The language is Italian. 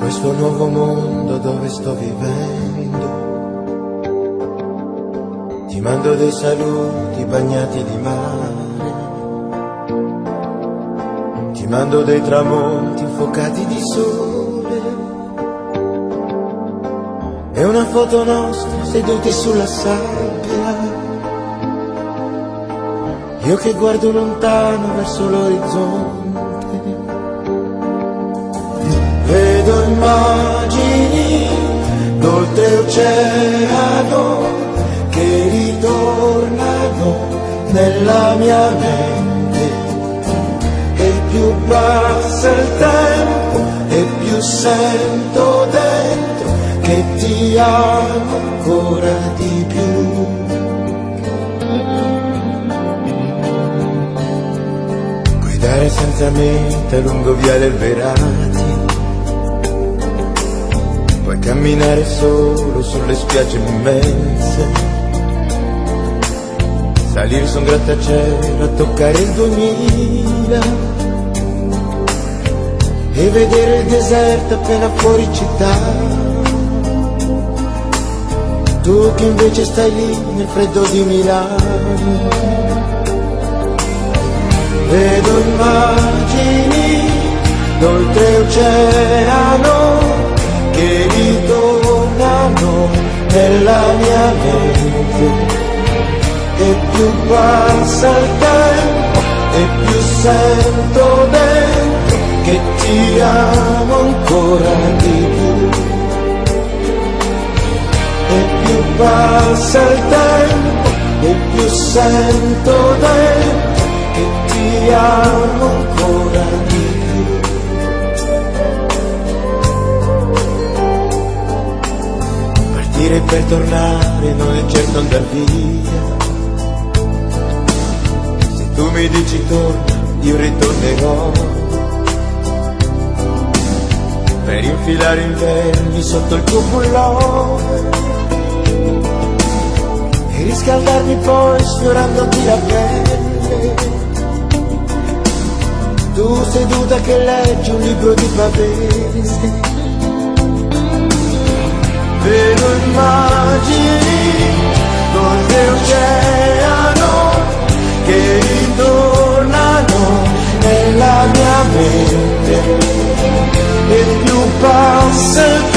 questo nuovo mondo dove sto vivendo. Ti mando dei saluti bagnati di mare, ti mando dei tramonti infuocati di sole e una foto nostra seduti sulla sabbia. Io che guardo lontano verso l'orizzonte, vedo immagini d'oltreoceano che ritornano nella mia mente, e più passa il tempo e più sento dentro che ti amo ancora di più. Guidare senza meta lungo viale Verati, puoi camminare solo sulle spiagge immense, salire su un grattacielo a toccare il 2000 e vedere il deserto appena fuori città. Tu che invece stai lì nel freddo di Milano, vedo immagini d'oltreoceano che ritornano nella mia mente, e più passa il tempo e più sento dentro che ti amo ancora di più. E più passa il tempo e più sento dentro che ti amo ancora di più. Partire per tornare non è certo andar via. Tu mi dici torna, io ritornerò, per infilare inverni sotto il tuo pullover e riscaldarmi poi sfiorandoti la pelle. Tu seduta che leggi un libro di Pavese, vedo immagini d'oltreoceano che ritornano nella mia mente, e più passa il